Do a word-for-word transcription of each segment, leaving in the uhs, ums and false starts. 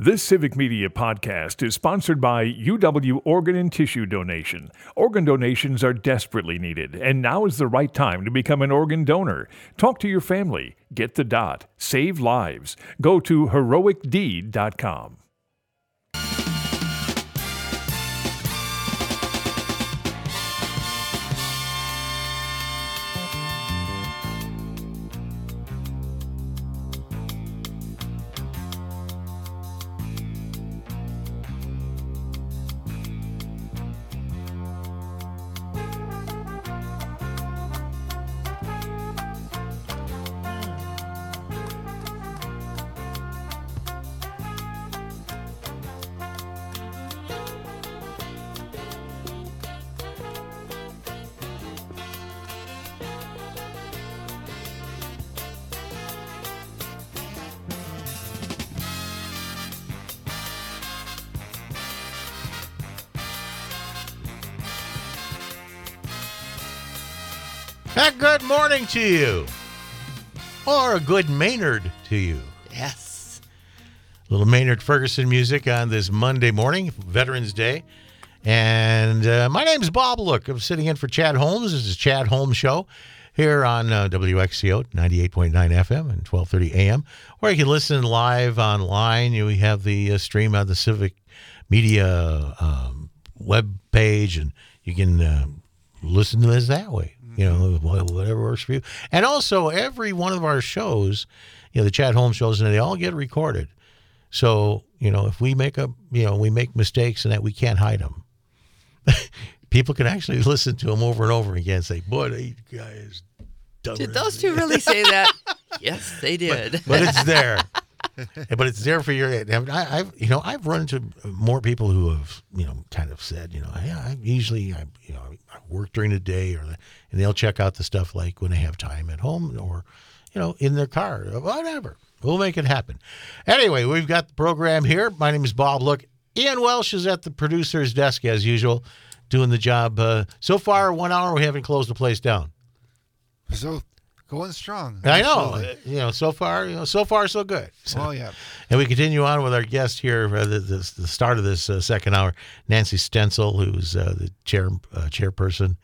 This Civic Media podcast is sponsored by U W Organ and Tissue Donation. Organ donations are desperately needed, and now is the right time to become an organ donor. Talk to your family. Get the dot. Save lives. Go to heroic deed dot com. A good morning to you, or a good Maynard to you. Yes. A little Maynard Ferguson music on this Monday morning, Veterans Day. And uh, my name's Bob Look. I'm sitting in for Chad Holmes. This is Chad Holmes Show here on uh, W X C O ninety-eight point nine F M and twelve thirty A M, or you can listen live online. You, we have the uh, stream on the Civic Media um, web page, and you can uh, listen to this that way. You know, whatever works for you. And also, every one of our shows, you know, the Chad Holmes shows, and they all get recorded. So, you know, if we make a, you know, we make mistakes and that, we can't hide them. People can actually listen to them over and over again and say, boy, they guys dumb. Did those two really say that? Yes, they did. But, but it's there. But it's there for your. I, I've, you know, I've run into more people who have, you know, kind of said, you know, yeah, I usually, I, you know, I work during the day, or, and they'll check out the stuff like when they have time at home, or, you know, in their car, or whatever. We'll make it happen. Anyway, we've got the program here. My name is Bob Look. Ian Welsh is at the producer's desk as usual, doing the job. Uh, so far, one hour, we haven't closed the place down. So. Going strong. I know. Absolutely. You know, so far, you know, so far, so good. So, oh, yeah. And we continue on with our guest here, uh, the, the, the start of this uh, second hour, Nancy Stenzel, who's uh, the chair uh, chairperson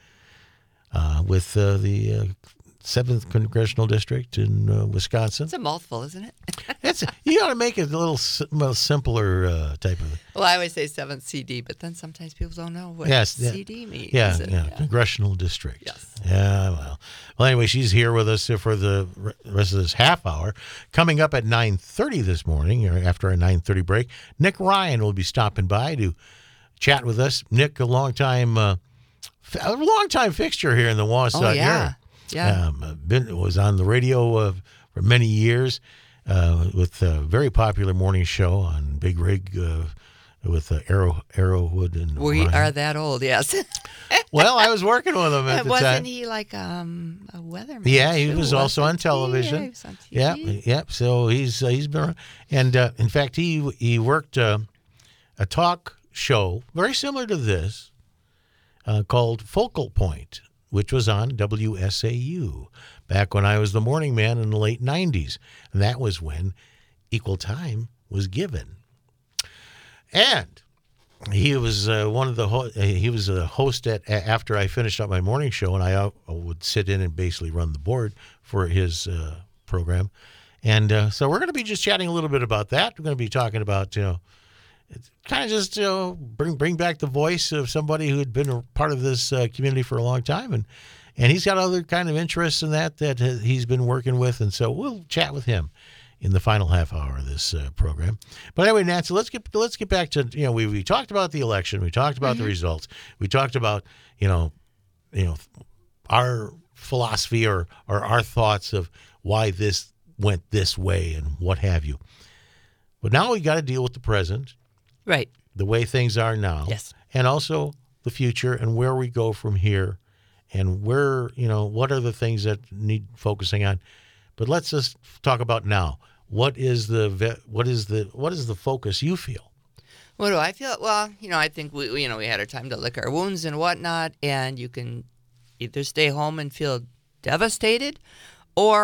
uh, with uh, the uh, seventh Congressional District in uh, Wisconsin. It's a mouthful, isn't it? It's you got to make it a little well, simpler uh, type of. Well, I always say seventh C D, but then sometimes people don't know what yes, C D yeah, means. Yeah, yeah, yeah, Congressional District. Yes. Yeah, well. Well, anyway, she's here with us for the rest of this half hour. Coming up at nine thirty this morning, or after a nine thirty break, Nick Ryan will be stopping by to chat with us. Nick, a long time, uh, a long time fixture here in the Wausau oh, yeah. area. Yeah, um, been was on the radio uh, for many years uh, with a very popular morning show on Big Rig uh, with uh, Arrow Arrowwood and we Ryan. are that old. Yes. Well, I was working with him at the Wasn't time. he like um, a weatherman? Yeah, he too, was also on television. Yeah, he was on T V. Yep, yep. So he's uh, he's been, and uh, in fact, he he worked uh, a talk show very similar to this uh, called Focal Point, which was on W S A U back when I was the morning man in the late nineties, and that was when equal time was given. And he was uh, one of the ho- he was a host at after I finished up my morning show, and I uh, would sit in and basically run the board for his uh, program. And uh, so we're going to be just chatting a little bit about that. We're going to be talking about, you know, kind of just, you know, bring bring back the voice of somebody who had been a part of this uh, community for a long time, and and he's got other kind of interests in that that he's been working with, and so we'll chat with him in the final half hour of this uh, program. But anyway, Nancy, let's get let's get back to, you know, we we talked about the election, we talked about mm-hmm. the results, we talked about, you know, you know, our philosophy or or our thoughts of why this went this way and what have you. But now we got to deal with the present, right? The way things are now, yes, and also the future and where we go from here, and where, you know, what are the things that need focusing on. But let's just talk about now. What is the what is the what is the focus you feel? What do I feel? Well, you know, I think we, we you know we had our time to lick our wounds and whatnot, and you can either stay home and feel devastated, or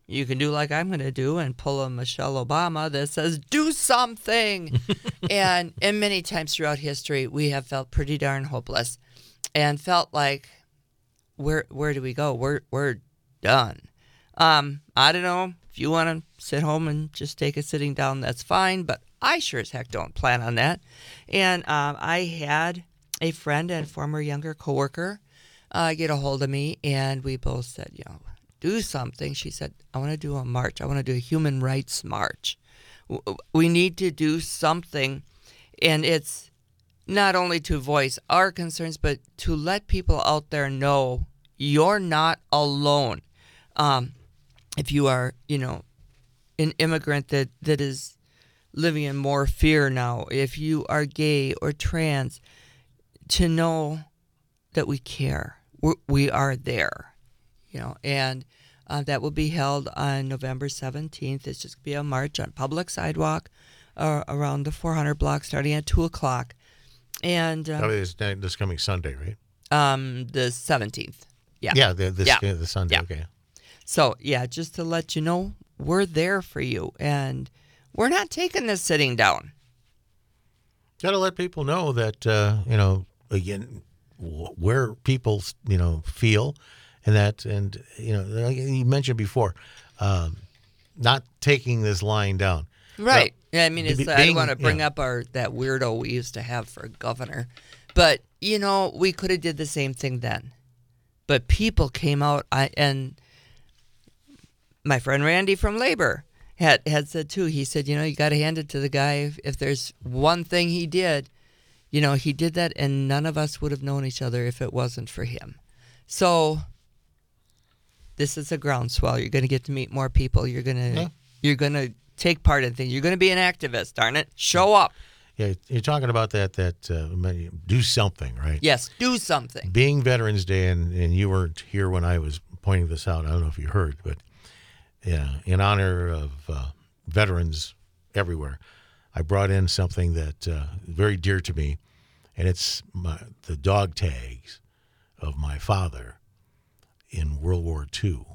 you can do like I'm going to do and pull a Michelle Obama that says, do something. and and many times throughout history, we have felt pretty darn hopeless and felt like, where where do we go? We're, we're done. Um, I don't know. If you want to sit home and just take a sitting down, that's fine. But I sure as heck don't plan on that. And um, I had a friend and former younger coworker uh, get a hold of me, and we both said, you know, do something. She said, I want to do a march. I want to do a human rights march. We need to do something. And it's not only to voice our concerns, but to let people out there know you're not alone. Um, if you are, you know, an immigrant that, that is living in more fear now, if you are gay or trans, to know that we care. We're, we are there, you know, and uh, that will be held on November seventeenth. It's just going to be a march on public sidewalk uh, around the four hundred block starting at two o'clock. And uh, That is this coming Sunday, right? um, the seventeenth. Yeah. Yeah, the, this, Yeah. the Sunday, Yeah. okay. So, yeah, just to let you know, we're there for you. And we're not taking this sitting down. Got to let people know that, uh, you know, again, wh- where people, you know, feel and that, and, you know, like you mentioned before, um, not taking this lying down. Right. Yeah, I mean, it's, be- I being- don't want to bring yeah. up our that weirdo we used to have for governor. But, you know, we could have did the same thing then. But people came out, I and my friend Randy from Labor had, had said, too, he said, you know, you got to hand it to the guy. If, if there's one thing he did, you know, he did that, and none of us would have known each other if it wasn't for him. So this is a groundswell. You're going to get to meet more people. You're going to Yeah. you're going to take part in things. You're going to be an activist, darn it. Show up. Yeah, you're talking about that, that uh, do something, right? Yes, do something. Being Veterans Day, and, and you weren't here when I was pointing this out. I don't know if you heard, but yeah, in honor of uh, veterans everywhere, I brought in something that uh, is very dear to me, and it's my, the dog tags of my father in World War Two.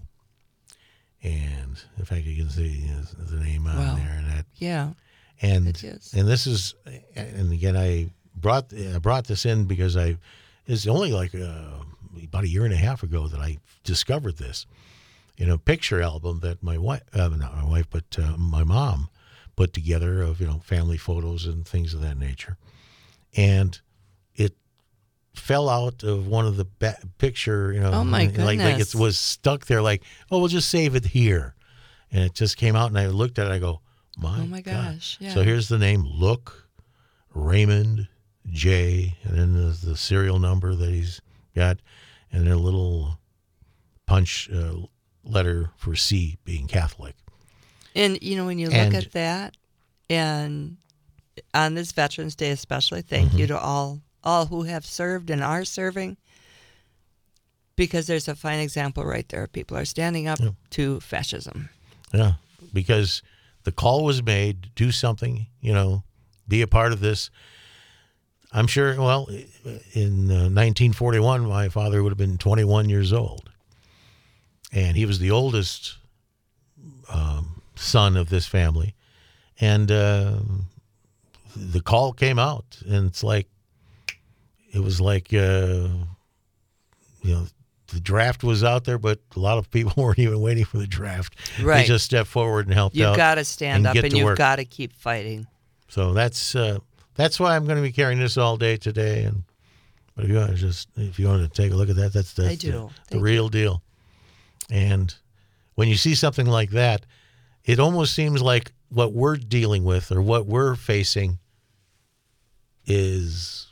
And in fact, you can see uh, the name on Wow. there, and that. Yeah. And It is. and this is, and again, I brought I brought this in because I it's only like uh, about a year and a half ago that I discovered this in a picture album that my wife, uh, not my wife, but uh, my mom put together of, you know, family photos and things of that nature, and it fell out of one of the ba- picture, you know, Oh, my like like it goodness. was stuck there, like, oh, we'll just save it here, and it just came out, and I looked at it, I go, my Oh, my God. gosh, yeah. So here's the name, Look, Raymond J, and then the, the serial number that he's got, and then a little punch uh, letter for C, being Catholic. And, you know, when you look And- at that, and on this Veterans Day especially, thank you to all all who have served and are serving, because there's a fine example right there. People are standing up Yeah. to fascism. Yeah, because the call was made, do something, you know, be a part of this. I'm sure, well, in uh, nineteen forty-one, my father would have been twenty-one years old. And he was the oldest um, son of this family. And uh, the call came out, and it's like, it was like, uh, you know, the draft was out there, but a lot of people weren't even waiting for the draft. Right. They just stepped forward and helped You've out. got to stand and up, get and to you've work. got to keep fighting. So that's uh, that's why I'm going to be carrying this all day today. And but if you want to just if you want to take a look at that, that's, that's I do. the, the Thank real deal. And when you see something like that, it almost seems like what we're dealing with or what we're facing is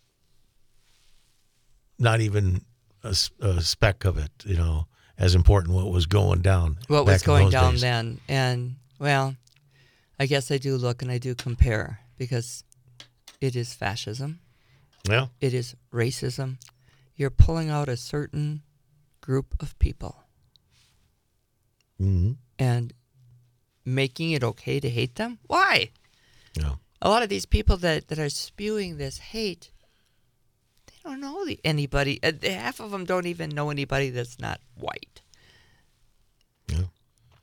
not even a, s- a speck of it, you know, as important what was going down. What back was in going those down days. then. And, well, I guess I do look and I do compare, because it is fascism. Yeah. It is racism. You're pulling out a certain group of people Mm-hmm. and making it okay to hate them. Why? Yeah. A lot of these people that, that are spewing this hate, they don't know the, anybody. Uh, half of them don't even know anybody that's not white. Yeah.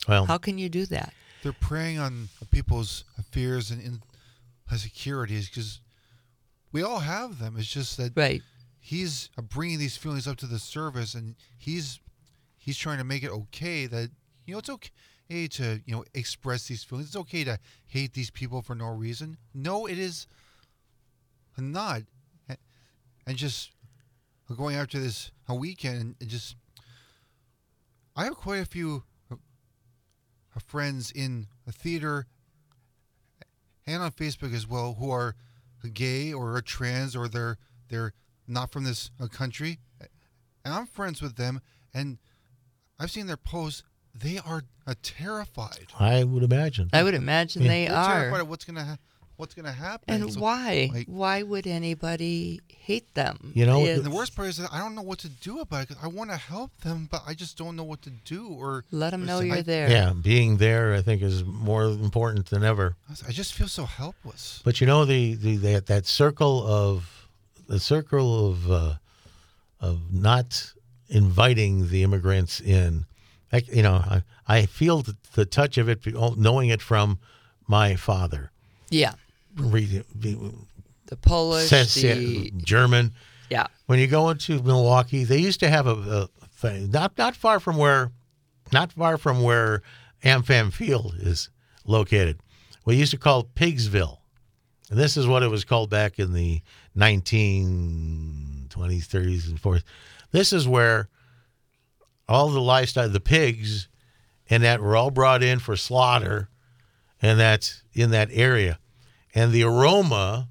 Well, How can you do that? They're preying on people's fears and insecurities because we all have them. It's just that Right. he's bringing these feelings up to the surface, and he's he's trying to make it okay that, you know, it's okay to, you know, express these feelings. It's okay to hate these people for no reason. No, it is not. And just going after this a weekend, and just I have quite a few friends in the theater and on Facebook as well who are gay or are trans, or they're they're not from this uh, country, and I'm friends with them, and I've seen their posts. They are uh, terrified. I would imagine. I would imagine Yeah. they They're are. terrified of what's gonna ha- what's gonna happen. And So, why? like- why would anybody hate them? You know, It's- And the worst part is that I don't know what to do about it, 'cause I want to help them, but I just don't know what to do. Or let them or know say, you're I, there. Yeah, being there, I think, is more important than ever. I just feel so helpless. But you know, the, the that that circle of the circle of uh, of not inviting the immigrants in. I, you know, I, I feel the, the touch of it, knowing it from my father. Yeah. Re- The Polish, says the German. yeah. When you go into Milwaukee, they used to have a, a thing not not far from where, not far from where AmFam Field is located. We used to call Pigsville, and this is what it was called back in the nineteen twenties, thirties, and forties. This is where all the livestock, the pigs, and that were all brought in for slaughter, and that's in that area, and the aroma.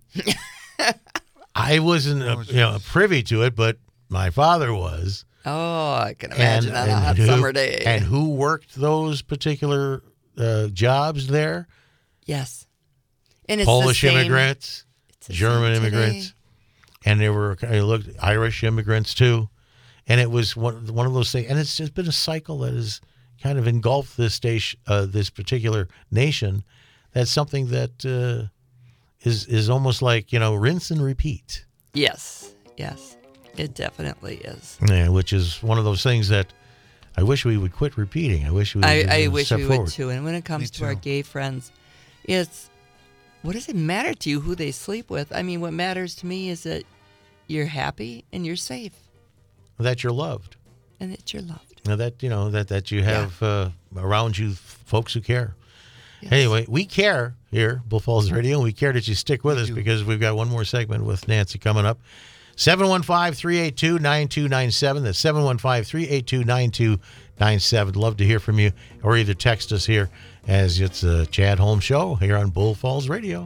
I wasn't, uh, you know, privy to it, but my father was. Oh, I can imagine that on a and hot who, summer day. And who worked those particular uh, jobs there? yes. And it's Polish the same, immigrants, it's the German same today. immigrants, and there were I looked Irish immigrants too. And it was one one of those things, and it's just been a cycle that has kind of engulfed this station, uh, this particular nation. That's something that uh, is is almost like, you know, rinse and repeat. Yes. Yes. It definitely is. Yeah, which is one of those things that I wish we would quit repeating. I wish we. I, would I uh, wish step we forward. would too. And when it comes Me to our too. gay friends, it's what does it matter to you who they sleep with? I mean, what matters to me is that you're happy and you're safe That you're loved. and that you're loved. Now that you know that that you have uh, around you folks who care. Yes. Anyway, we care here, Bull Falls Radio, and we care that you stick with We us do. because we've got one more segment with Nancy coming up. seven one five, three eight two, nine two nine seven. That's seven one five, three eight two, nine two nine seven. Love to hear from you, or either text us here as it's a Chad Holmes Show here on Bull Falls Radio.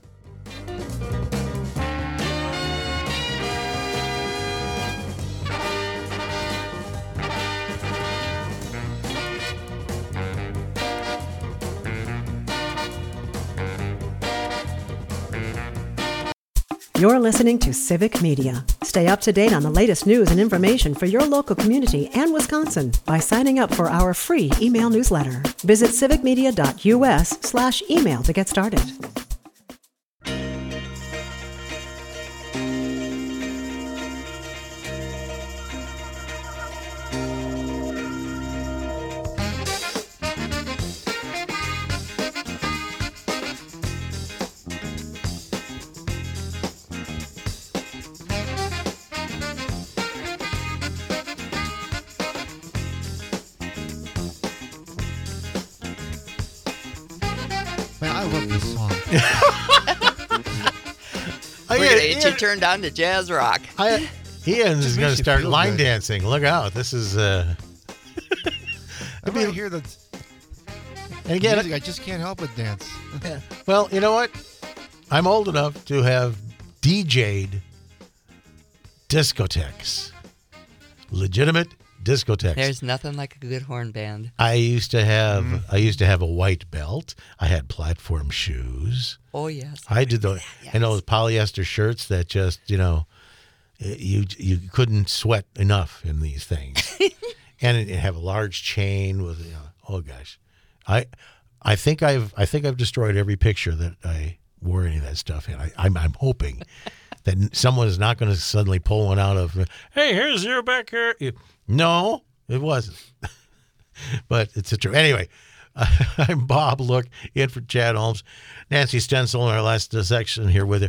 You're listening to Civic Media. Stay up to date on the latest news and information for your local community and Wisconsin by signing up for our free email newsletter. Visit civicmedia.us slash email to get started. Man, I love this song. I, We're gonna get you turned on to jazz rock. I, Ian is Just going makes to you start feel line good. dancing. Look out. This is, uh, Every time I hear that and again, music, I just can't help but dance. well, you know what? I'm old enough to have D J'd discotheques, legitimate discotheques. There's nothing like a good horn band. I used to have Mm-hmm. I used to have a white belt. I had platform shoes. Oh yes. I did the and those polyester shirts that just, you know, you you couldn't sweat enough in these things. And it, it have a large chain with, you know, oh gosh. I I think I've I think I've destroyed every picture that I wore any of that stuff in. I, I'm I'm hoping that someone is not going to suddenly pull one out of. Hey, here's your back here. You- No, it wasn't. but it's a true. Anyway, I'm Bob Look, in for Chad Holmes. Nancy Stencil in our last uh, section here with you.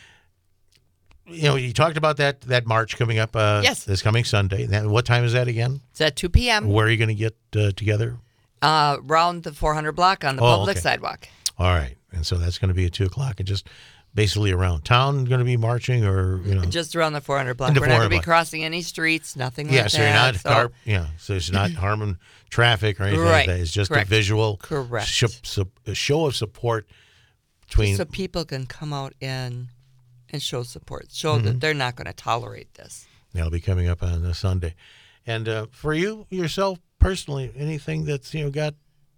You know, you talked about that that march coming up uh, Yes. this coming Sunday. That, what time is that again? It's at two p.m. Where are you going to get uh, together? Uh, around the four hundred block on the Oh, public okay. sidewalk. All right. And so that's going to be at two o'clock and just basically around town going to be marching or, you know. Just around the four hundred block. In the We're not going to be four hundred block. crossing any streets, nothing Yeah, like so that. you're not, so, har- yeah, so it's not harming traffic or anything like Right. that. It's just Correct. a visual Correct. sh- su- a show of support between. so people can come out and and show support, show Mm-hmm. that they're not going to tolerate this. That'll be coming up on a Sunday. And uh, for you yourself personally, anything that's you know got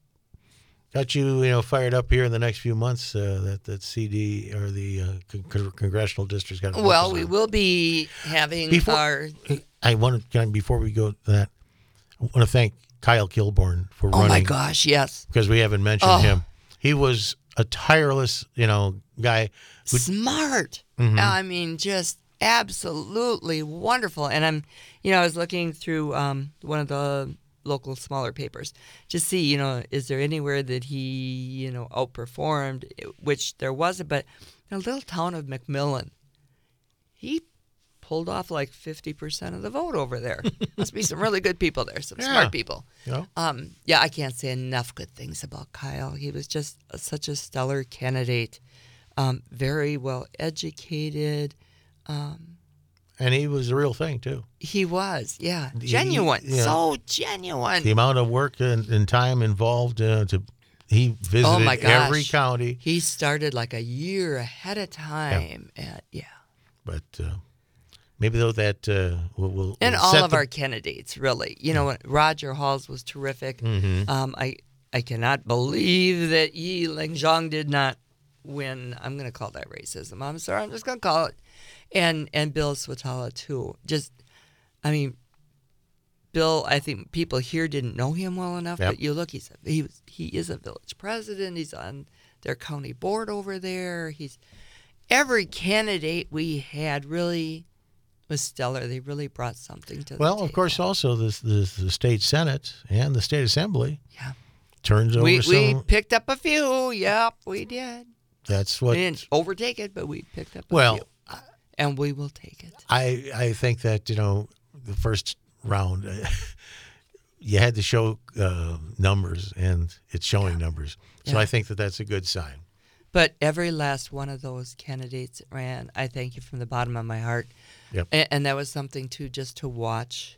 got you you know fired up here in the next few months uh, that that C D or the uh, con- congressional district's got. to Well, focus we on? will be having Before- our. I want to can I, before we go to that, I want to thank Kyle Kilborn for Oh running. my gosh! Yes, Because we haven't mentioned Oh. him. He was a tireless, you know, guy. Who, smart. Mhm. I mean, just absolutely wonderful. And I'm, you know, I was looking through um, one of the local smaller papers to see, you know, is there anywhere that he, you know, outperformed, which there wasn't. But in the little town of McMillan, he pulled off like fifty percent of the vote over there. Must be some really good people there, some Yeah. smart people. you know, Um, yeah, I can't say enough good things about Kyle. He was just a, such a stellar candidate, um, very well educated. Um, and he was the real thing too. he was, yeah, He- genuine, yeah. so genuine. The amount of work and, and time involved uh, to he visited Oh, my gosh. every county, He started like a year ahead of time, and yeah, but uh, maybe though that uh, will will and will all set of the- our candidates really. You know, Roger Halls was terrific. Mhm. Um, I I cannot believe that Yi Lingzhang did not win. I'm going to call that racism. I'm sorry. I'm just going to call it. And and Bill Swatala too. Just, I mean, Bill. I think people here didn't know him well enough. Yep. But you look, he's a, he was he is a village president. He's on their county board over there. He's every candidate we had really was stellar. They really brought something to the Well, table. of course, also the, the the state senate and the state assembly Yeah. turns over We some. we picked up a few. Yep, we did. That's We what. didn't overtake it, but we picked up a Well, few. And we will take it. I I think that you know the first round uh, you had to show uh, numbers and it's showing numbers, so Yeah. I think that that's a good sign. But every last one of those candidates that ran, I thank you from the bottom of my heart. Yep. And, and that was something too, just to watch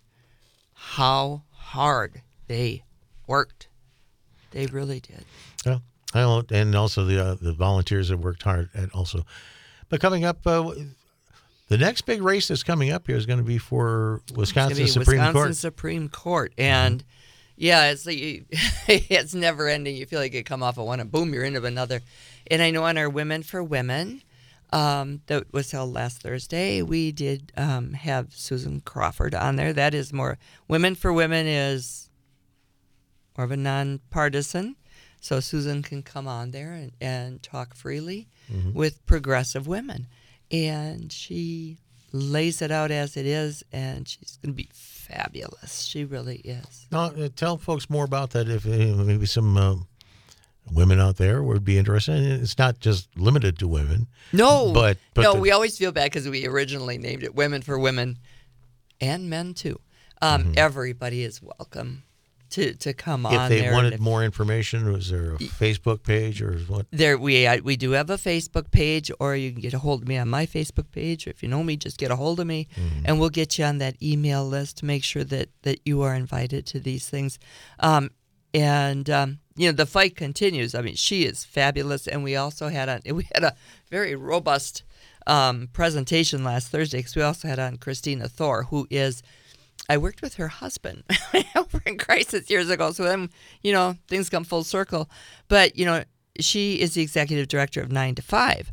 how hard they worked. They really did. Yeah, I don't, and also the uh, the volunteers that worked hard at also. But coming up, uh, the next big race that's coming up here is going to be for Wisconsin It's gonna be Supreme Wisconsin Court. Supreme Court, and yeah, it's like you, it's never ending. You feel like you come off of one, and boom, you're into another. And I know on our Women for Women, um, that was held last Thursday, we did um, have Susan Crawford on there. That is more Women for Women is more of a nonpartisan, so Susan can come on there and, and talk freely with progressive women. And she lays it out as it is, and she's going to be fabulous. She really is. Now, uh, tell folks more about that. If uh, maybe some uh, women out there would be interested. And it's not just limited to women. No, But- but no, the- we always feel bad because we originally named it Women for Women, and men too. Um, Mm-hmm. Everybody is welcome to to come If on they there. wanted and if- more information, was there a Facebook page or what? There we uh, we do have a Facebook page, or you can get a hold of me on my Facebook page. If you know me, just get a hold of me, Mm-hmm. and we'll get you on that email list to make sure that that you are invited to these things. Um, and um, you know, the fight continues. I mean, she is fabulous, and we also had a we had a very robust um, presentation last Thursday because we also had on Christina Thor, who is. I worked with her husband over in Crisis years ago, so then, you know, things come full circle. But, you know, she is the executive director of nine to five,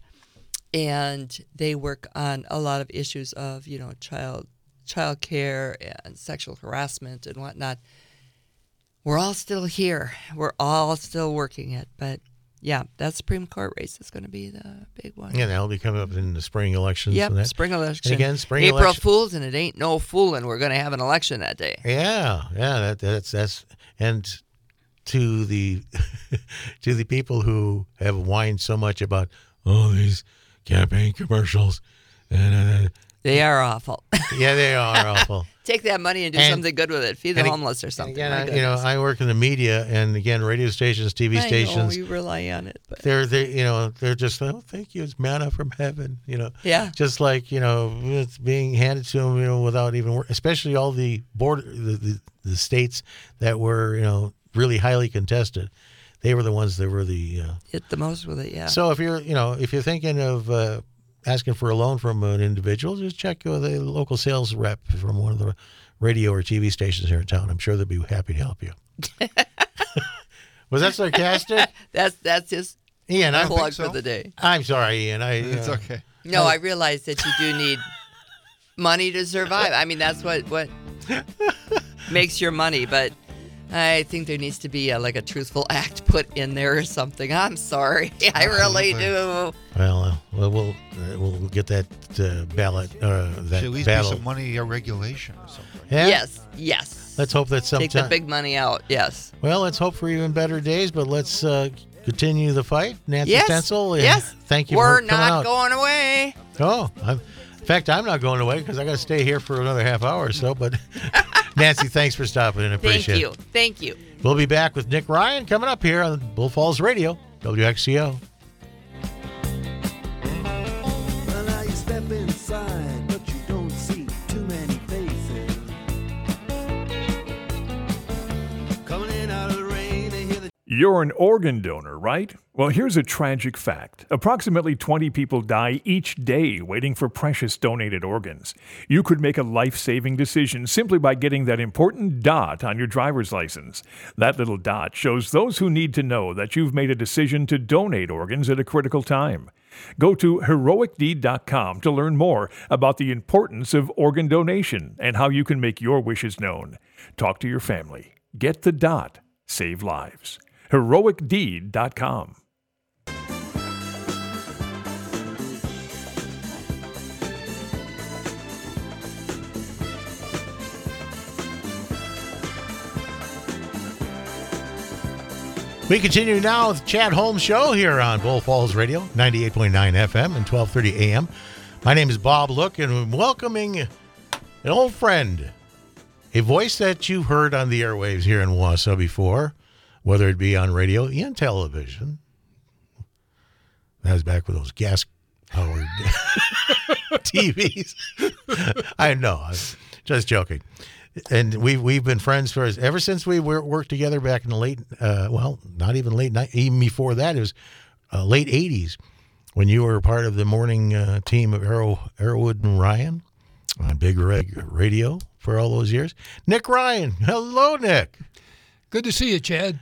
and they work on a lot of issues of, you know, child child care and sexual harassment and whatnot. We're all still here. We're all still working it, but yeah, that Supreme Court race is going to be the big one. Yeah, that'll be coming up in the spring elections. Yep, and that. spring election. And again, spring April election. Fools, and it ain't no fooling. We're going to have an election that day. Yeah, yeah, that, that's that's and to the to the people who have whined so much about all these campaign commercials, and uh, They are awful. yeah, they are awful. Take that money and do And- something good with it. Feed the and ag- homeless or something. Again, My I, you know, goodness. I work in the media, and again, radio stations, T V I know stations. you rely on it, but They're they you know they're just oh thank you, it's manna from heaven, you know. yeah, Just like, you know, it's being handed to them, you know, without even wor- especially all the border the, the, the states that were, you know, really highly contested. They were the ones that were the uh, hit the most with it. Yeah. so if you're, you know, if you're thinking of uh, asking for a loan from an individual, just check with a local sales rep from one of the radio or T V stations here in town. I'm sure they'll be happy to help you. Was that sarcastic? that's that's his Ian, I'm, plug so. for the day. I'm sorry, Ian. I, It's uh, okay. No, I realize that you do need money to survive. I mean, that's what what makes your money. But I think there needs to be a, like a truthful act put in there or something. I'm sorry, I really do. Well, uh, well, we'll uh, we'll get that uh, ballot, uh, that Should at least battle. be some money uh, regulation or something. Yeah? Yes, yes. Let's hope that Take sometime. the big money out. Yes. Well, let's hope for even better days. But let's uh, continue the fight, Nancy Yes. Stencil. and Yes. Thank you We're for coming not out. going away. Oh, I'm, in fact, I'm not going away because I got to stay here for another half hour or so. But Nancy, thanks for stopping in. I Thank appreciate you. it. Thank you. We'll be back with Nick Ryan coming up here on Bull Falls Radio, W X C O. Well, now you step inside, but you don't see too many faces. Coming in out of the rain, they hear the You're an organ donor, right? Well, here's a tragic fact. Approximately twenty people die each day waiting for precious donated organs. You could make a life-saving decision simply by getting that important dot on your driver's license. That little dot shows those who need to know that you've made a decision to donate organs at a critical time. Go to heroic deed dot com to learn more about the importance of organ donation and how you can make your wishes known. Talk to your family. Get the dot. Save lives. heroic deed dot com. We continue now with Chad Holmes Show here on Bull Falls Radio, ninety-eight point nine F M and twelve thirty A M. My name is Bob Look, and I'm welcoming an old friend, a voice that you've heard on the airwaves here in Wausau before, whether it be on radio and television. That was back with those gas-powered T Vs. I know, I'm just joking. And we've we've been friends for ever since we were, worked together back in the late, uh, well, not even late night, even before that, it was uh, late eighties when you were part of the morning uh, team of Arrow, Arrowwood and Ryan on Big Red Radio for all those years. Nick Ryan, hello, Nick. Good to see you, Chad.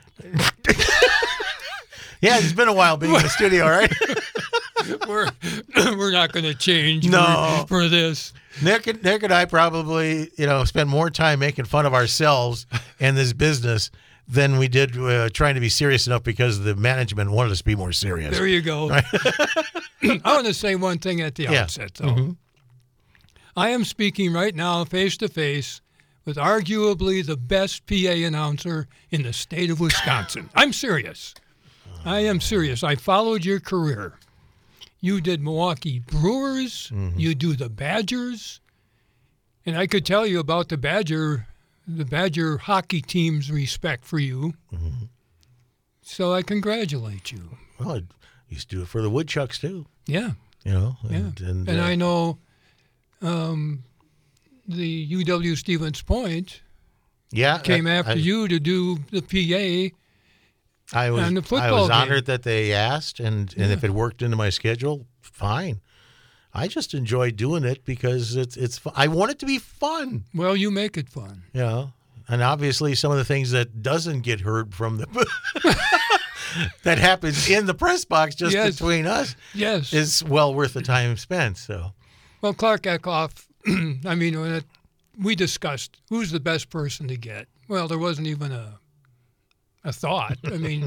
Yeah, it's been a while being in the studio, right? We're we're not going to change No. for, for this. Nick and Nick and I probably, you know, spend more time making fun of ourselves and this business than we did uh, trying to be serious enough because the management wanted us to be more serious. There you go. I want to say one thing at the Yeah. outset, though. I am speaking right now, face to face, with arguably the best P A announcer in the state of Wisconsin. I'm serious. I am serious. I followed your career. You did Milwaukee Brewers. You do the Badgers. And I could tell you about the Badger, the Badger hockey team's respect for you. So I congratulate you. Well, I used to do it for the Woodchucks too, Yeah, you know. yeah. And, and, And uh, I know um, the U W Stevens Point yeah, came I- after I, you to do the P A. I was, on the I football was game. honored that they asked, and, and if it worked into my schedule, fine. I just enjoy doing it because it's it's. fu- I want it to be fun, Well, you make it fun. you know. And obviously, some of the things that doesn't get heard from the that happens in the press box just Yes. between us Yes. is well worth the time spent. So Well, Clark Eckhoff, I mean, when it, we discussed who's the best person to get. Well, there wasn't even a a thought. I mean,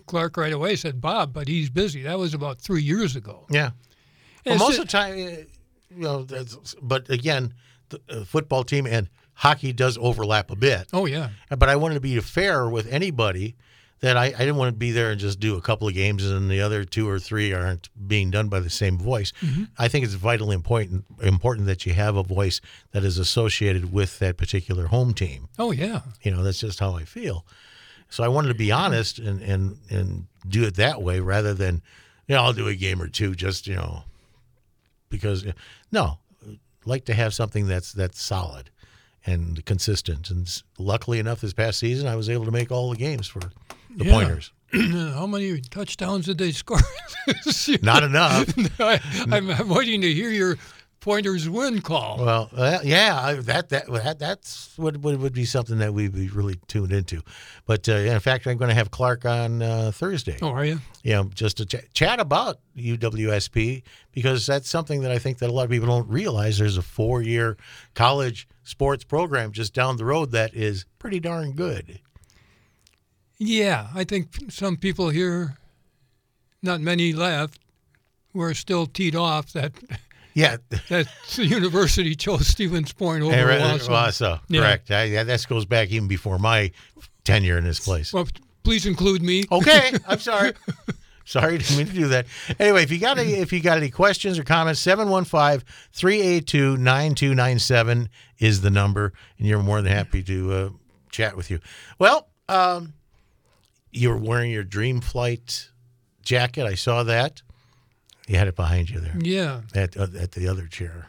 Clark right away, said, Bob, but he's busy. That was about three years ago. Yeah. Well, It's most ju- of the time, uh, you know, that's, but again, the uh, football team and hockey does overlap a bit. Oh, yeah. But I wanted to be fair with anybody that I, I didn't want to be there and just do a couple of games and the other two or three aren't being done by the same voice. I think it's vitally important important that you have a voice that is associated with that particular home team. Oh, yeah. You know, that's just how I feel. So I wanted to be honest and, and, and do it that way rather than, you know, I'll do a game or two just, you know, because, no, like to have something that's that's solid and consistent. And s- luckily enough, this past season, I was able to make all the games for the Yeah. Pointers. How many touchdowns did they score? Not enough. I, I'm, I'm waiting to hear your Pointers win call. Well, uh, yeah, I- that that that that's what would, would be something that we'd be really tuned into. But uh, in fact, I'm going to have Clark on uh, Thursday. Oh, are you? You know, just to ch- chat about U W S P because that's something that I think that a lot of people don't realize. There's a four-year college sports program just down the road that is pretty darn good. Yeah, I think some people here, not many left, were still teed off that Yeah, that the university chose Stevens Point over and, Wausau. Wausau, Yeah. correct. I, yeah, that goes back even before my tenure in this place. Well, please include me. Okay, I'm sorry. Sorry, didn't mean to do that. Anyway, if you got any, if you got any questions or comments, seven one five, three eight two, nine two nine seven is the number, and you're more than happy to uh, chat with you. Well, um, you're wearing your Dream Flight jacket. I saw that. You had it behind you there Yeah, at uh, at the other chair.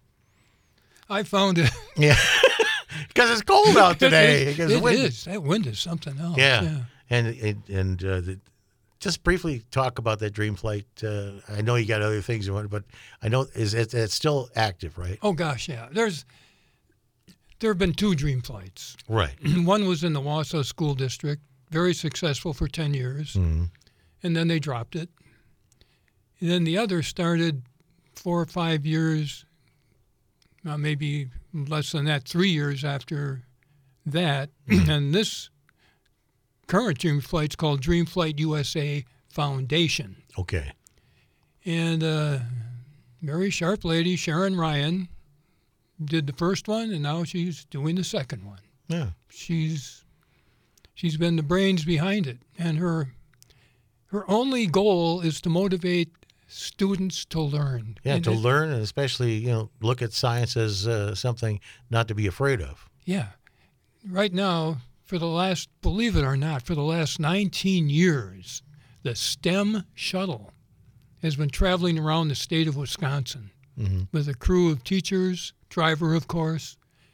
I found it. Yeah, because it's cold out today. It, Because it the wind- is. That wind is something else. Yeah, yeah. and and, and uh, the, just briefly talk about that Dream Flight. Uh, I know you got other things you want, but I know is it, it's still active, right? Oh gosh, yeah. There's there have been two Dream Flights. Right. One was in the Wausau School District, very successful for ten years, Mm-hmm. and then they dropped it. And then the other started four or five years, uh, maybe less than that, three years after that. And this current Dream Flight's called Dream Flight U S A Foundation. Okay. And a very sharp lady, Sharon Ryan, did the first one, and now she's doing the second one. Yeah. She's she's been the brains behind it, and her her only goal is to motivate students to learn. Yeah. And to it- learn and especially you know look at science as uh, something not to be afraid of. Yeah. Right now, for the last, believe it or not, for the last nineteen years, the STEM shuttle has been traveling around the state of Wisconsin with a crew of teachers, driver, of course.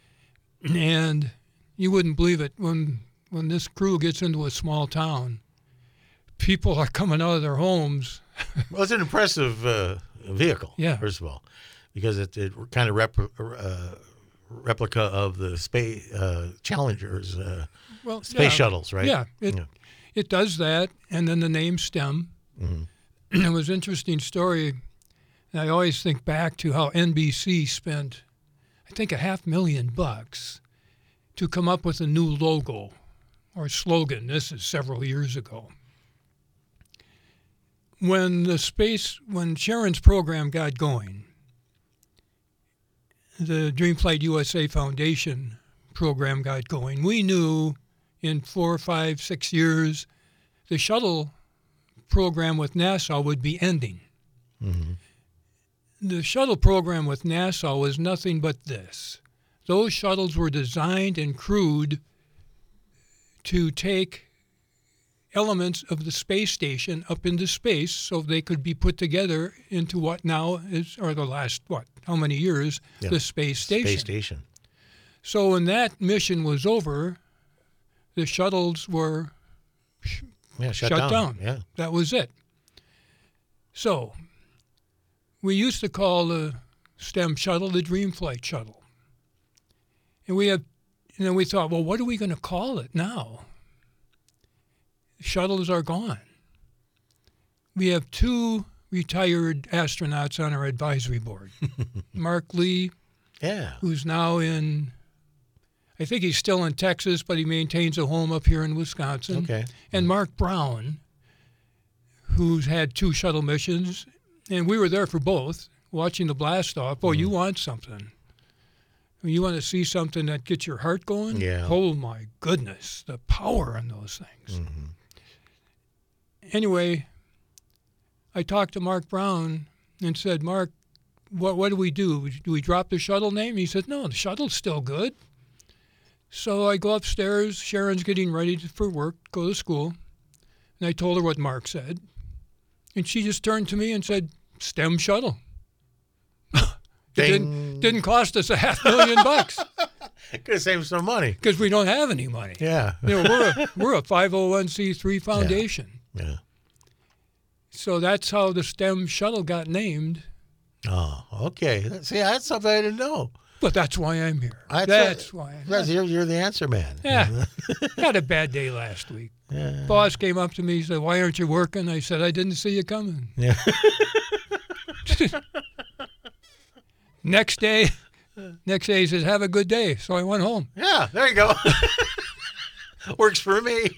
And you wouldn't believe it, when when this crew gets into a small town, people are coming out of their homes. Well, it's an impressive uh, vehicle. Yeah. First of all, because it, it kind of rep- uh, replica of the space uh, Challengers uh, Well, space yeah, shuttles, right? Yeah, it, Yeah. it does that, and then the name STEM. It was an interesting story. And I always think back to how N B C spent, I think, a half million bucks to come up with a new logo or slogan. This is several years ago. When the space, when Sharon's program got going, the Dream Flight U S A Foundation program got going, we knew in four, five, six years, the shuttle program with NASA would be ending. The shuttle program with NASA was nothing but this. Those shuttles were designed and crewed to take elements of the space station up into space so they could be put together into what now is, or the last, what, how many years, Yeah. the space station. Space station. So when that mission was over, the shuttles were Yeah. Shut, shut down. Yeah. That was it. So we used to call the STEM shuttle the Dream Flight shuttle. And we have, and then we thought, well, what are we going to call it now? Shuttles are gone. We have two retired astronauts on our advisory board. Mark Lee, Yeah. who's now in, I think he's still in Texas, but he maintains a home up here in Wisconsin. Okay. And Mark Brown, who's had two shuttle missions, and we were there for both, watching the blast off. Boy, you want something. You want to see something that gets your heart going? Yeah. Oh, my goodness, the power in those things. Mm-hmm. Anyway, I talked to Mark Brown and said, Mark, what what do we do? Do we drop the shuttle name? He said, no, the shuttle's still good. So I go upstairs. Sharon's getting ready for work, go to school. And I told her what Mark said. And she just turned to me and said, STEM shuttle. It didn't, didn't cost us a half million bucks. Could have saved some money. Because we don't have any money. Yeah. You know, we're a, we're a five oh one c three foundation. Yeah. So that's how the STEM shuttle got named. Oh, okay. See, that's something I didn't know. But that's why I'm here. That's, That's a- why. I'm That's, here. you're, you're the answer man. Yeah. Had a bad day last week. Yeah. Boss came up to me and said, why aren't you working? I said, I didn't see you coming. Yeah. Next day, next day he says, have a good day. So I went home. Yeah, there you go. Works for me.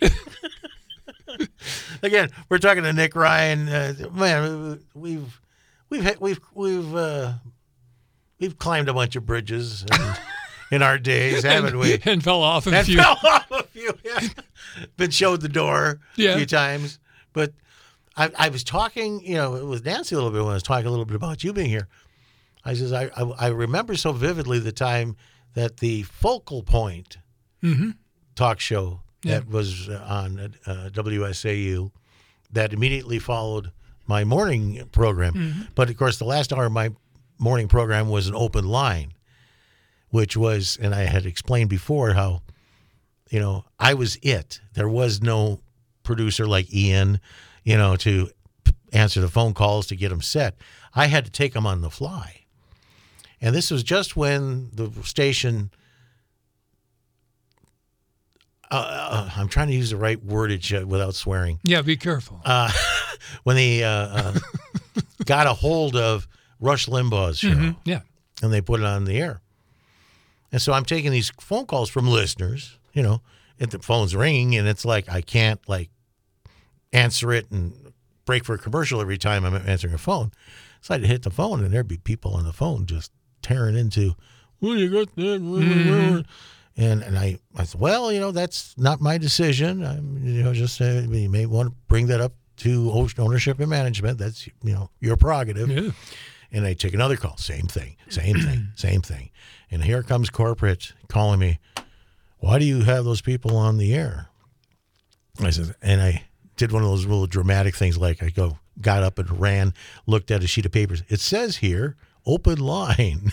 Again, we're talking to Nick Ryan. Uh, man, we've we've had- we've we've uh, we've climbed a bunch of bridges in, in our days, haven't and, we? And fell off a And few. fell off a few. Yeah. Been showed the door Yeah. a few times, but I, I was talking, you know, with Nancy a little bit when I was talking a little bit about you being here. I says I I, I remember so vividly the time that the Focal Point Mm-hmm. talk show Yeah. that was uh, on uh, W S A U that immediately followed my morning program. Mm-hmm. But of course, the last hour of my morning program was an open line, which was, and I had explained before how, you know, I was it. There was no producer like Ian, you know, to p- answer the phone calls to get them set. I had to take them on the fly. And this was just when the station, uh, uh, I'm trying to use the right wordage uh, without swearing. Yeah, be careful. Uh, when they uh, uh, got a hold of Rush Limbaugh's show, Mhm. Yeah. and they put it on the air. And so I'm taking these phone calls from listeners, you know, and the phone's ringing, and it's like I can't, like, answer it and break for a commercial every time I'm answering a phone. So I'd hit the phone, and there'd be people on the phone just tearing into, well, you got that. Mhm. And and I, I said, well, you know, that's not my decision. I'm, you know, just uh, you may want to bring that up to ocean ownership and management. That's, you know, your prerogative. Yeah. And I take another call. Same thing, same thing, same thing. And here comes corporate calling me. Why do you have those people on the air? I said, and I did one of those little dramatic things, like I go, got up and ran, looked at a sheet of papers. It says here, open line.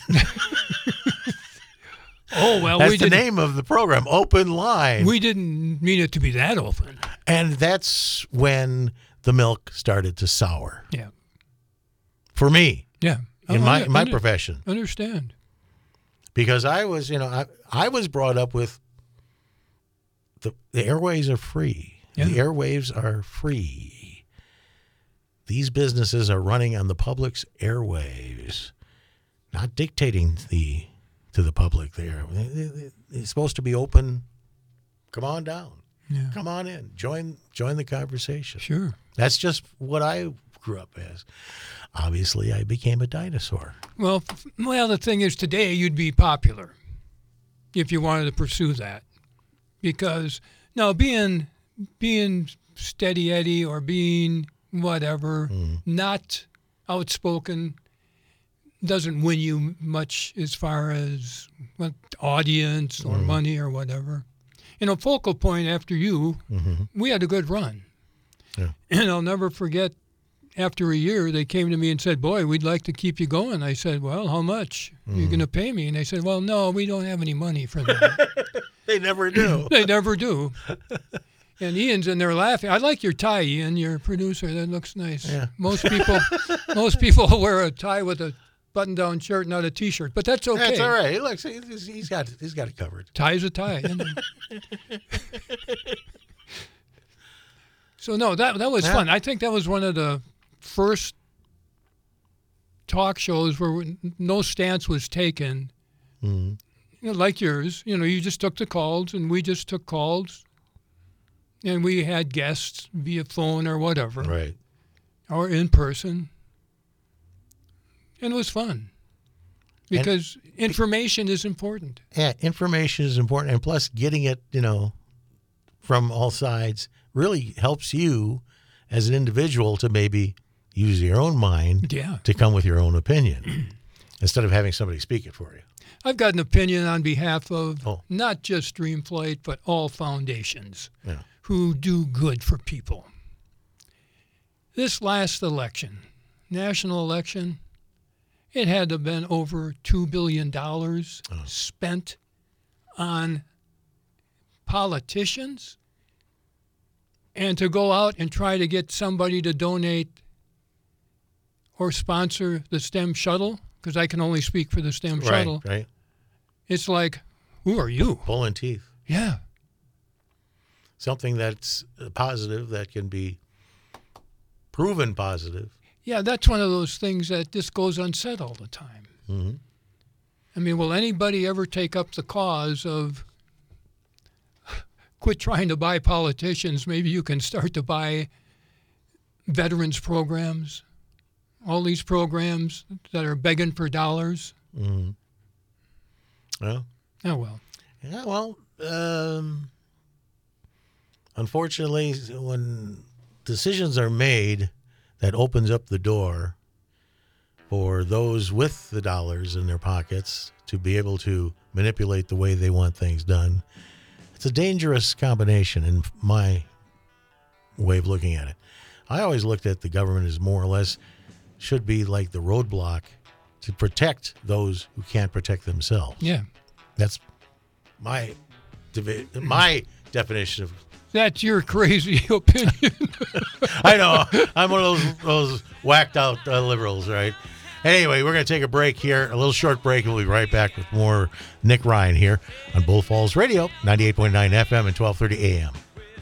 Oh, well, That's we the didn't, name of the program, Open Line. we didn't mean it to be that open. And that's when the milk started to sour Yeah. for me Yeah. in Oh, my yeah, my under- profession, Understand. because I was, you know, I, I was brought up with the the airways are free. The Yeah. airwaves are free. These businesses are running on the public's airwaves, not dictating the to the public there. It's supposed to be open. Come on down. Yeah. Come on in. Join join the conversation. Sure. That's just what I grew up as. Obviously, I became a dinosaur. Well, f- well, the thing is, today you'd be popular if you wanted to pursue that, because now being being steady Eddie or being whatever, not outspoken, doesn't win you much as far as what, audience or money or whatever. You know, Focal Point, after you, we had a good run. Yeah. And I'll never forget, after a year, they came to me and said, boy, we'd like to keep you going. I said, well, how much? You're going to pay me? And they said, well, no, we don't have any money for that. They never do. They never do. And Ian's in there laughing. I like your tie, Ian, your producer. That looks nice. Yeah. Most people most people wear a tie with a button-down shirt, not a T-shirt. But that's okay. That's all right. He looks. He's, he's got. He's got it covered. Tie's a tie. You know? So, no, that that was Yeah. fun. I think that was one of the first talk shows where no stance was taken. Mhm. You know, like yours. You know, you just took the calls, and we just took calls. And we had guests via phone or whatever. Right. or in person. And it was fun because and, information is important. Yeah, information is important. And plus, getting it, you know, from all sides really helps you as an individual to maybe use your own mind yeah. to come with your own opinion instead of having somebody speak it for you. I've got an opinion on behalf of oh. not just Dreamflight, but all foundations yeah. who do good for people. This last election, national election, it had to have been over two billion dollars oh. spent on politicians and to go out and try to get somebody to donate or sponsor the STEM shuttle, because I can only speak for the STEM right, shuttle. Right. It's like, who are you? Pulling teeth. Yeah. Something that's positive that can be proven positive. Yeah, that's one of those things that just goes unsaid all the time. Mm-hmm. I mean, will anybody ever take up the cause of quit trying to buy politicians? Maybe you can start to buy veterans programs, all these programs that are begging for dollars. Mm-hmm. Well, oh, well. Yeah, well, um, unfortunately, when decisions are made, that opens up the door for those with the dollars in their pockets to be able to manipulate the way they want things done. It's a dangerous combination in my way of looking at it. I always looked at the government as more or less should be like the roadblock to protect those who can't protect themselves. Yeah. That's my divi- my definition of. That's your crazy opinion. I know. I'm one of those those whacked out uh, liberals, right? Anyway, we're going to take a break here, a little short break, and we'll be right back with more Nick Ryan here on Bull Falls Radio, ninety-eight point nine F M and twelve thirty A M.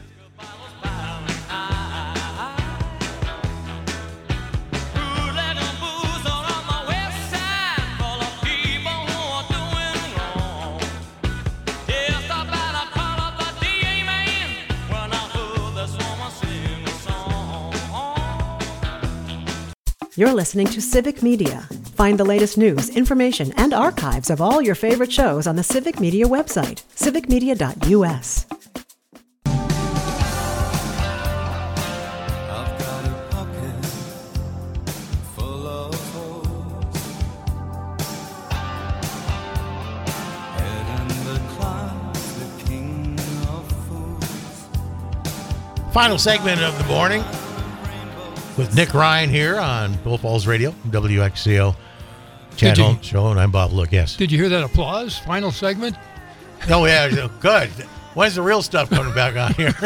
You're listening to Civic Media. Find the latest news, information, and archives of all your favorite shows on the Civic Media website, civic media dot U S. Final segment of the morning with Nick Ryan here on Bull Falls Radio, W X C O Chad you- Holmes Show, and I'm Bob Look. Yes. Did you hear that applause? Final segment? Oh, yeah, good. When's the real stuff coming back on here?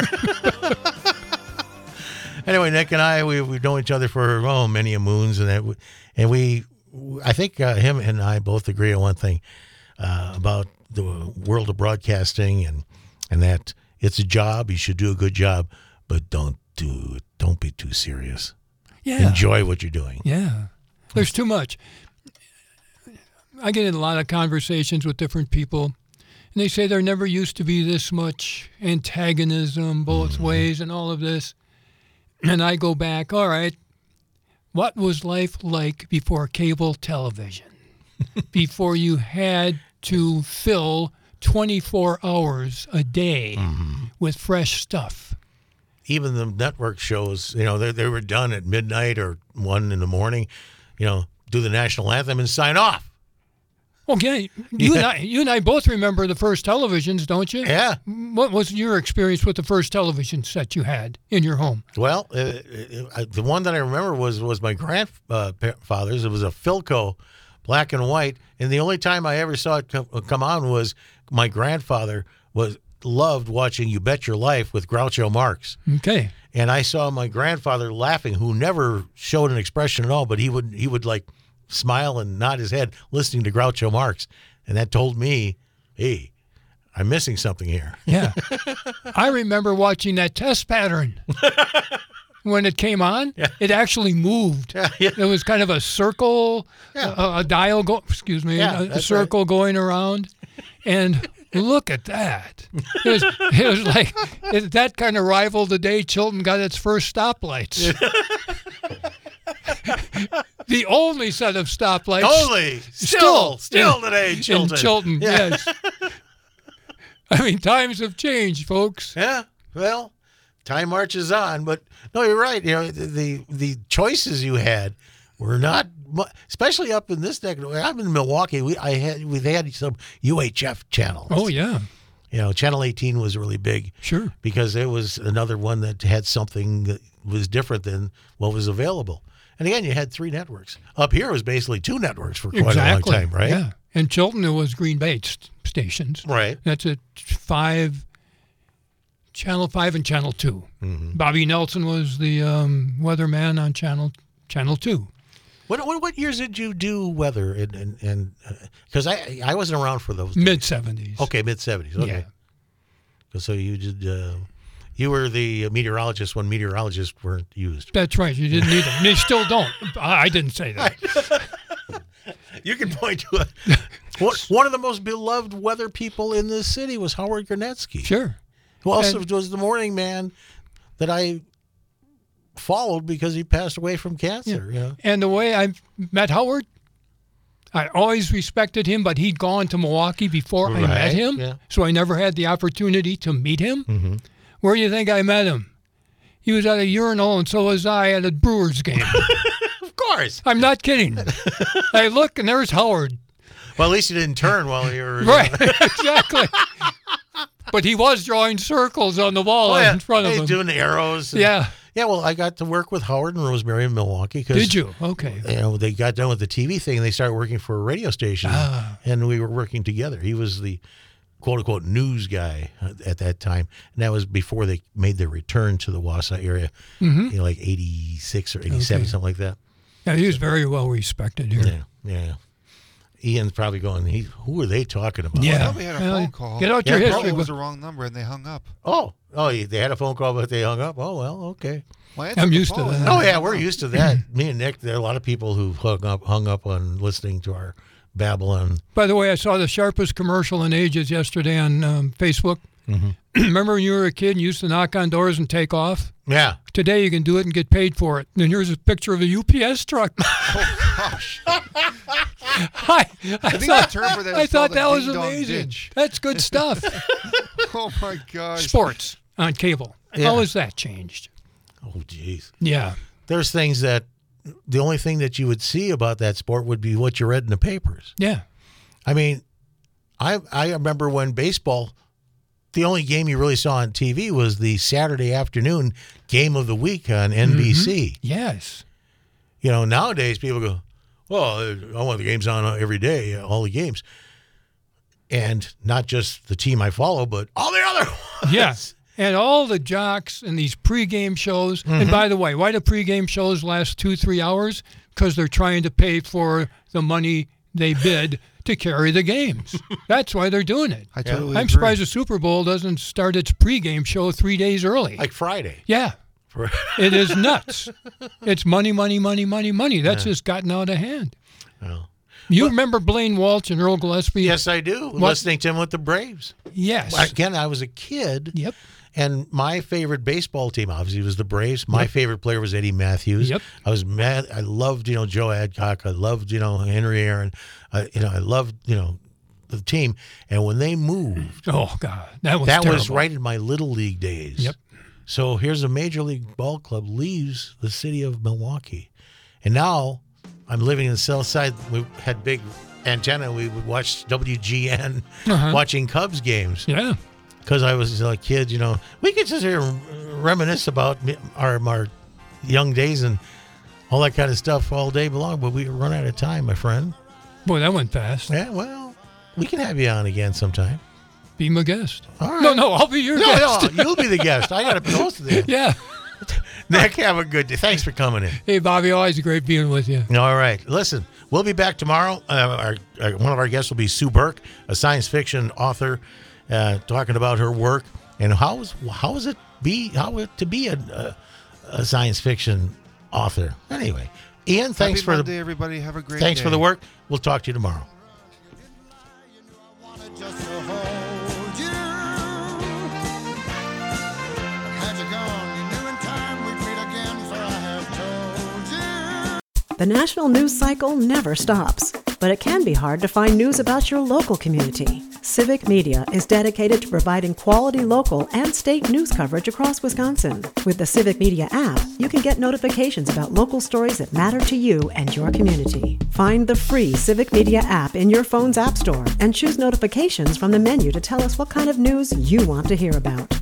Anyway, Nick and I, we, we've known each other for, oh, many a moons, and, that, and we, I think uh, him and I both agree on one thing uh, about the world of broadcasting, and, and that it's a job, you should do a good job, but don't do it. Don't be too serious. Yeah. Enjoy what you're doing. Yeah. There's too much. I get in a lot of conversations with different people, and they say there never used to be this much antagonism both mm-hmm. ways and all of this. And I go back, all right, what was life like before cable television? Before you had to fill twenty-four hours a day mm-hmm. with fresh stuff. Even the network shows, you know, they, they were done at midnight or one in the morning, you know, do the national anthem and sign off. Okay. You, yeah. and I, you and I both remember the first televisions, don't you? Yeah. What was your experience with the first television set you had in your home? Well, uh, uh, the one that I remember was, was my grandfather's. It was a Philco, black and white. And the only time I ever saw it come, come on was my grandfather was loved watching You Bet Your Life with Groucho Marx. Okay. And I saw my grandfather laughing, who never showed an expression at all, but he would he would like smile and nod his head listening to Groucho Marx. And that told me, hey, I'm missing something here. Yeah. I remember watching that test pattern. When it came on, yeah. it actually moved. Yeah, yeah. It was kind of a circle, yeah. a, a dial, go, excuse me, yeah, a, a circle right. going around. And look at that. It was, it was like it, that kind of rivaled the day Chilton got its first stoplights. the only set of stoplights. Only. Still, still today, in Chilton. Chilton, Yeah. yes. I mean, times have changed, folks. Yeah, well, time marches on, but no, you're right. You know, the the, the choices you had were not, mu- especially up in this neck. I'm in Milwaukee. We I had we had some U H F channels. Oh, yeah, You know, Channel eighteen was really big sure. because it was another one that had something that was different than what was available. And again, you had three networks. Up here it was basically two networks for quite Exactly. a long time, right? Yeah. In Chilton, it was Green Bay st- stations. Right. That's at five, Channel five and Channel two. Mm-hmm. Bobby Nelson was the um, weatherman on Channel Channel two. What, what what years did you do weather? And and and because I I wasn't around for those. Mid seventies. Okay, mid seventies. Okay. Yeah. So you did. Uh, you were the meteorologist when meteorologists weren't used. That's right. You didn't need them. They still don't. I I didn't say that. You can point to a, one one of the most beloved weather people in this city was Howard Granetsky. Sure. Who also And- was the morning man that I followed because he passed away from cancer. You know? And the way I met Howard, I always respected him, but he'd gone to Milwaukee before I met Right, him, yeah. so I never had the opportunity to meet him. Mm-hmm. Where do you think I met him? He was at a urinal, and so was I at a Brewers game. Of course. I'm not kidding. I look, and there's Howard. Well, at least you didn't turn while you were Right, exactly. But he was drawing circles on the wall Oh, yeah. in front of He's him. doing the arrows. and- Yeah. Yeah, well, I got to work with Howard and Rosemary in Milwaukee. 'Cause, Did you? Okay. You know, they got done with the T V thing and they started working for a radio station. Ah. And we were working together. He was the quote unquote news guy at that time. And that was before they made their return to the Wausau area, Mm-hmm. you know, like eighty-six or eighty-seven, Okay. something like that. Yeah, he was very well respected here. Yeah, yeah. Ian's probably going, he, who are they talking about? Yeah. Probably had a Well, phone call. Get out Yeah, your history. Probably was book. the wrong number and they hung up. Oh, oh, they had a phone call, but they hung up. Oh, well, okay. Well, I I'm answered the used to phone. that. Oh yeah, we're used to that. Me and Nick, there are a lot of people who hung up hung up on listening to our Babylon. By the way, I saw the sharpest commercial in ages yesterday on um, Facebook. Mm-hmm. Remember when you were a kid and you used to knock on doors and take off? Yeah. Today you can do it and get paid for it. And here's a picture of a U P S truck. Oh, gosh. I, I, think thought, the term for that I is thought called that a was ding-dong amazing. ditch. That's good stuff. Oh, my gosh. Sports on cable. Yeah. How has that changed? Oh, jeez. Yeah. There's things that the only thing that you would see about that sport would be what you read in the papers. Yeah. I mean, I I remember when baseball, the only game you really saw on T V was the Saturday afternoon game of the week on N B C. Yes. You know, nowadays people go, well, I want the games on every day, all the games. And not just the team I follow, but all the other ones. Yeah. And all the jocks and these pregame shows. Mm-hmm. And by the way, why do pregame shows last two, three hours? Because they're trying to pay for the money they bid to carry the games. That's why they're doing it. I totally I'm agree. surprised the Super Bowl doesn't start its pregame show three days early. Like Friday. yeah. For- It is nuts. It's money, money, money, money, money. That's just gotten out of hand. Well, You remember Blaine Walsh and Earl Gillespie? yes, I do. Listening to him with the Braves. Yes. Again, I was a kid. Yep. And my favorite baseball team, obviously, was the Braves. My favorite player was Eddie Matthews. Yep. I was mad. I loved, you know, Joe Adcock. I loved, you know, Henry Aaron. I, you know, I loved, you know, the team. And when they moved, Oh, God. That was that was terrible. right in my little league days. Yep. So here's a major league ball club leaves the city of Milwaukee, and now I'm living in the south side. We had big antenna. We would watch W G N, Uh-huh. watching Cubs games. Yeah. Because I was a kid, you know, we could just here reminisce about me- our our young days and all that kind of stuff all day long. But we run out of time, my friend. Boy, that went fast. Yeah, well, we can have you on again sometime. Be my guest. All right. No, no, I'll be your No, guest. no, you'll be the guest. I got to post this. Yeah. Nick, have a good day. Thanks for coming in. Hey, Bobby, always great being with you. All right. Listen, we'll be back tomorrow. Uh, our, our, one of our guests will be Sue Burke, a science fiction author, uh, talking about her work and how is how is it be how it to be a, a, a science fiction author. Anyway, Ian, thanks Happy for Monday, the everybody. Have a great thanks day. for the work. We'll talk to you tomorrow. Just to hold you. Had you gone, you knew in time we'd meet again, for I have told you. The national news cycle never stops, but it can be hard to find news about your local community. Civic Media is dedicated to providing quality local and state news coverage across Wisconsin. With the Civic Media app, you can get notifications about local stories that matter to you and your community. Find the free Civic Media app in your phone's app store and choose notifications from the menu to tell us what kind of news you want to hear about.